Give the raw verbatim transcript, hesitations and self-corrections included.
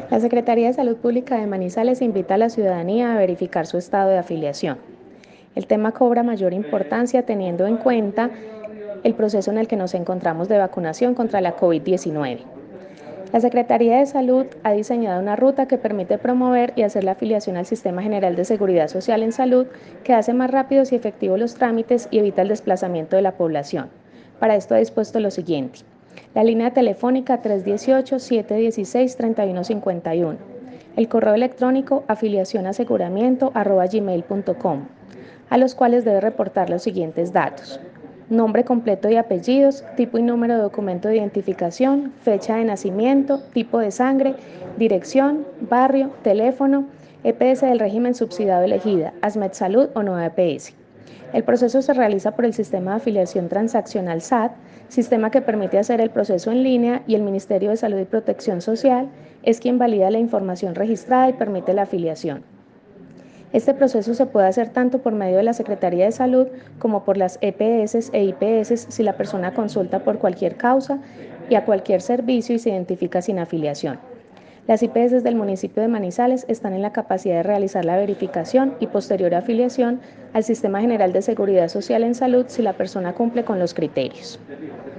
La Secretaría de Salud Pública de Manizales invita a la ciudadanía a verificar su estado de afiliación. El tema cobra mayor importancia teniendo en cuenta el proceso en el que nos encontramos de vacunación contra la COVID diecinueve. La Secretaría de Salud ha diseñado una ruta que permite promover y hacer la afiliación al Sistema General de Seguridad Social en Salud, que hace más rápidos y efectivos los trámites y evita el desplazamiento de la población. Para esto ha dispuesto lo siguiente: la línea telefónica tres uno ocho, siete uno seis, tres uno cinco uno, el correo electrónico afiliacionaseguramiento arroba gmail punto com, a los cuales debe reportar los siguientes datos: nombre completo y apellidos, tipo y número de documento de identificación, fecha de nacimiento, tipo de sangre, dirección, barrio, teléfono, E P S del régimen subsidiado elegida, ASMED Salud o no E P S. El proceso se realiza por el Sistema de Afiliación Transaccional S A T, sistema que permite hacer el proceso en línea, y el Ministerio de Salud y Protección Social es quien valida la información registrada y permite la afiliación. Este proceso se puede hacer tanto por medio de la Secretaría de Salud como por las E P S e I P S si la persona consulta por cualquier causa y a cualquier servicio y se identifica sin afiliación. Las I P S del municipio de Manizales están en la capacidad de realizar la verificación y posterior afiliación al Sistema General de Seguridad Social en Salud si la persona cumple con los criterios.